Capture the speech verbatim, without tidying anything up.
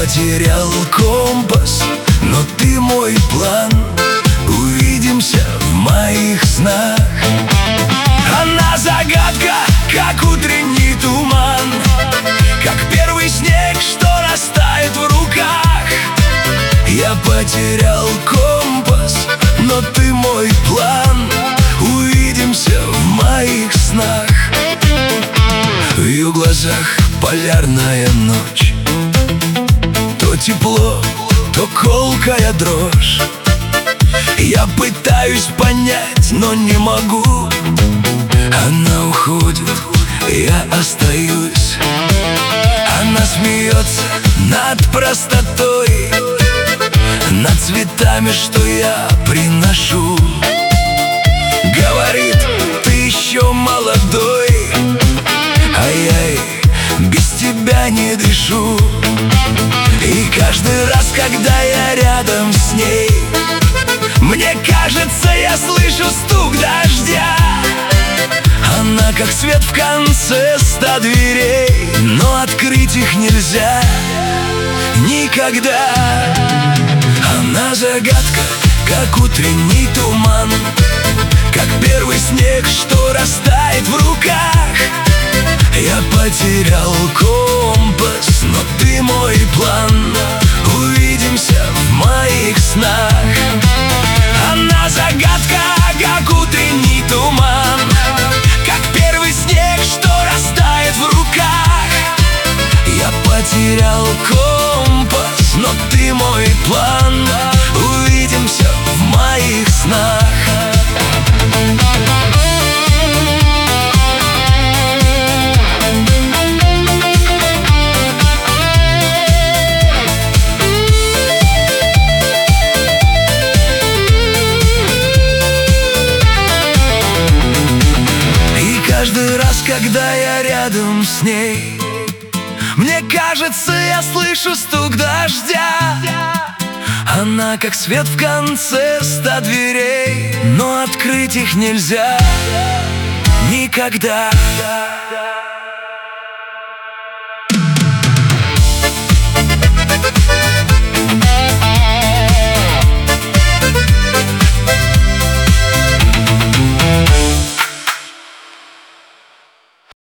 потерял компас, но ты мой план. Увидимся в моих снах. Она загадка, как утренний туман, как первый снег, что растает в руках. Я потерял компас, но ты мой план. Увидимся в моих снах. В ее глазах полярная ночь, то тепло, то колкая дрожь. Я пытаюсь понять, но не могу. Она уходит, я остаюсь. Она смеется над простотой, над цветами, что я приношу. Говорит, ты еще молодой, а я ей без тебя не дышу. И каждый раз, когда я рядом с ней, мне кажется, я слышу стук дождя. Она как свет в конце ста дверей, но открыть их нельзя никогда. Она загадка, как утренний туман, как первый снег, что растает в руках. Я потерял компас, но ты мой план. Увидимся в моих снах. Она загадка, как утренний туман, как первый снег, что растает в руках. Я потерял компас, но ты мой план. Увидимся в моих снах. Каждый раз, когда я рядом с ней, мне кажется, я слышу стук дождя. Она как свет в конце ста дверей, но открыть их нельзя никогда.